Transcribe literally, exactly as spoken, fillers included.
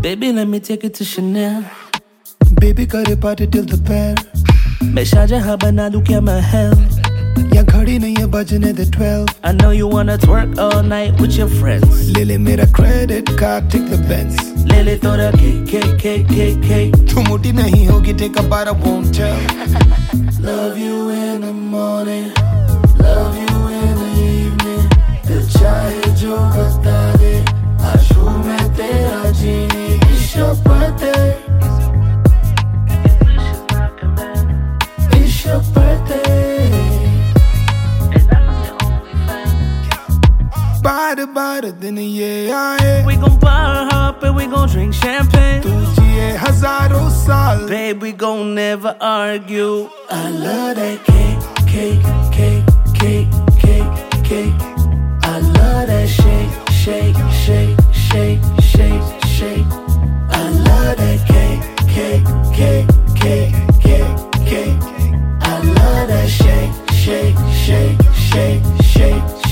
Baby, let me take it to Chanel. Baby, करे party till the pair. मैं शाहजहां बना दूं क्या महल. या घड़ी नहीं है बजने दे twelve. I know you wanna twerk all night with your friends. ले ले मेरा credit card, take the Benz. ले ले तोरा cake, cake, cake, cake, cake. तू मोटी नहीं होगी, take a bite, I won't tell. Love you in the morning, love you in the evening. दिल चाहे जो बता दे, आज हूँ मैं तेरा जीनी. It's your birthday, it's your birthday, and I'm your only fan. बार बार दिन ये आए, We gon' bar hop and we gon' drink champagne. तू जिए हजारों साल. Babe, we gon' never argue. I love that cake, cake, cake, cake, cake, cake. I love that shake, shake, shake, shake, shake, shake. I love that cake, cake, cake, cake, cake, cake. I love that shake, shake, shake, shake, shake,